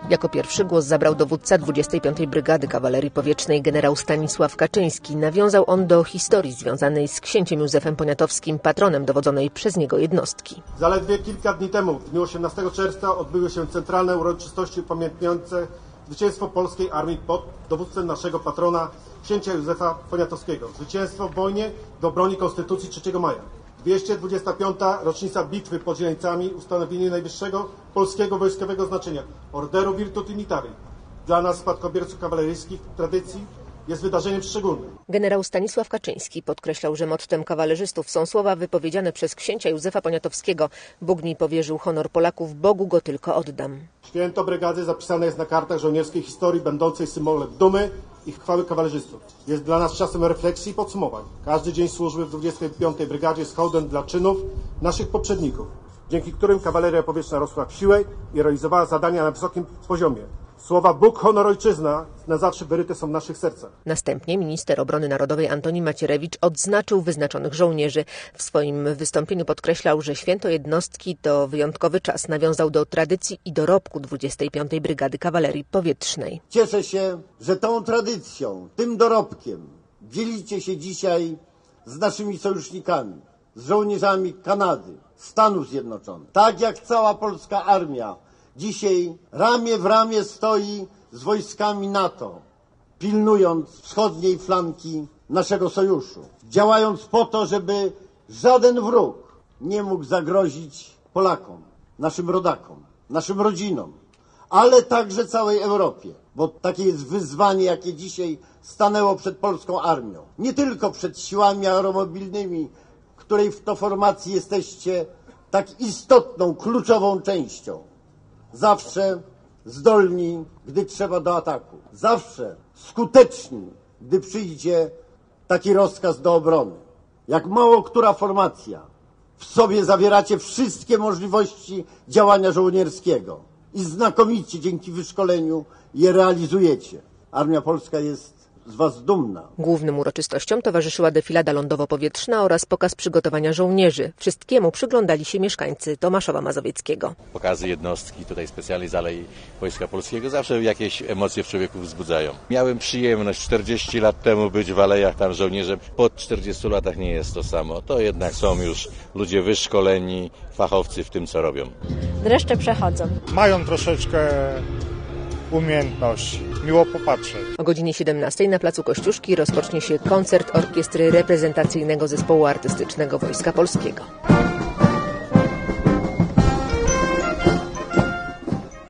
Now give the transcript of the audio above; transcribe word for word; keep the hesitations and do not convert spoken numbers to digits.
Jako pierwszy głos zabrał dowódca dwudziestej piątej Brygady Kawalerii Powietrznej generał Stanisław Kaczyński. Nawiązał on do historii związanej z księciem Józefem Poniatowskim, patronem dowodzonej przez niego jednostki. Zaledwie kilka dni temu, w dniu osiemnastego czerwca, odbyły się centralne uroczystości upamiętniające zwycięstwo polskiej armii pod dowództwem naszego patrona, księcia Józefa Poniatowskiego. Zwycięstwo w wojnie do obrony Konstytucji trzeciego maja. dwieście dwudziesta piąta rocznica bitwy pod Zieleńcami, ustanowienie najwyższego polskiego wojskowego znaczenia, Orderu Virtuti Militari. Dla nas, spadkobierców kawaleryjskich tradycji, jest wydarzeniem szczególnym. Generał Stanisław Kaczyński podkreślał, że mottem kawalerzystów są słowa wypowiedziane przez księcia Józefa Poniatowskiego. Bóg mi powierzył honor Polaków, Bogu go tylko oddam. Święto brygady zapisane jest na kartach żołnierskiej historii, będącej symbolem dumy i chwały kawalerzystów. Jest dla nas czasem refleksji i podsumowań. Każdy dzień służby w dwudziestej piątej Brygadzie jest hołdem dla czynów naszych poprzedników, dzięki którym kawaleria powietrzna rosła w siłę i realizowała zadania na wysokim poziomie. Słowa Bóg, honor, ojczyzna na zawsze wyryte są w naszych sercach. Następnie minister obrony narodowej Antoni Macierewicz odznaczył wyznaczonych żołnierzy. W swoim wystąpieniu podkreślał, że święto jednostki to wyjątkowy czas. Nawiązał do tradycji i dorobku dwudziestej piątej Brygady Kawalerii Powietrznej. Cieszę się, że tą tradycją, tym dorobkiem dzielicie się dzisiaj z naszymi sojusznikami, z żołnierzami Kanady, Stanów Zjednoczonych. Tak jak cała polska armia dzisiaj ramię w ramię stoi z wojskami NATO, pilnując wschodniej flanki naszego sojuszu, działając po to, żeby żaden wróg nie mógł zagrozić Polakom, naszym rodakom, naszym rodzinom, ale także całej Europie, bo takie jest wyzwanie, jakie dzisiaj stanęło przed polską armią. Nie tylko przed siłami aeromobilnymi, której w to formacji jesteście tak istotną, kluczową częścią. Zawsze zdolni, gdy trzeba do ataku. Zawsze skuteczni, gdy przyjdzie taki rozkaz do obrony. Jak mało która formacja w sobie zawieracie wszystkie możliwości działania żołnierskiego i znakomicie dzięki wyszkoleniu je realizujecie. Armia polska jest z was dumna. Głównym uroczystościom towarzyszyła defilada lądowo-powietrzna oraz pokaz przygotowania żołnierzy. Wszystkiemu przyglądali się mieszkańcy Tomaszowa Mazowieckiego. Pokazy jednostki tutaj specjalnej z Alei Wojska Polskiego zawsze jakieś emocje w człowieku wzbudzają. Miałem przyjemność czterdzieści lat temu być w Alejach, tam żołnierze. Po czterdziestu latach nie jest to samo. To jednak są już ludzie wyszkoleni, fachowcy w tym, co robią. Dreszcze przechodzą. Mają troszeczkę umiejętności. Miło popatrzeć. O godzinie siedemnastej na placu Kościuszki rozpocznie się koncert orkiestry reprezentacyjnego zespołu artystycznego Wojska Polskiego.